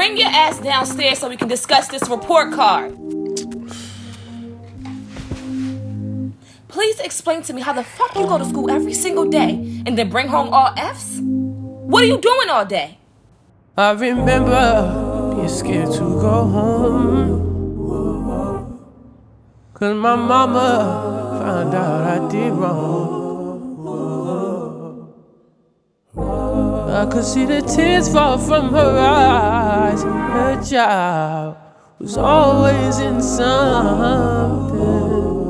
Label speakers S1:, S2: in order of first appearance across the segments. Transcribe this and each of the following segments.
S1: Bring your ass downstairs so we can discuss this report card. Please explain to me how the fuck you go to school every single day and then bring home all F's? What are you doing all day?
S2: I remember being scared to go home, 'cause my mama found out I did wrong. I could see the tears fall from her eyes. Her child was always in something.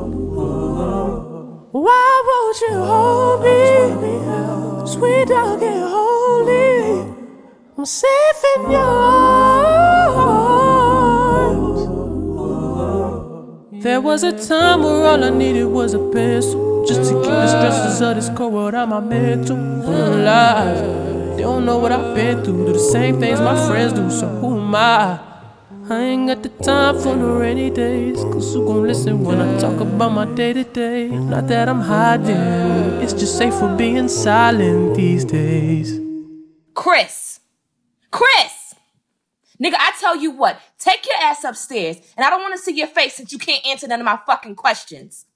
S2: Why won't you hold me? Sweet dog, get holy. I'm safe in your arms. There was a time where all I needed was a pencil, just to keep the stresses of this cold world out my mental. Lies, they don't know what I've been through. Do the same things my friends do, so who am I? I ain't got the time for no rainy days, 'cause who gon' listen when I talk about my day-to-day? Not that I'm hiding, it's just safer being silent these days.
S1: Chris! Nigga, I tell you what, take your ass upstairs, and I don't want to see your face since you can't answer none of my fucking questions.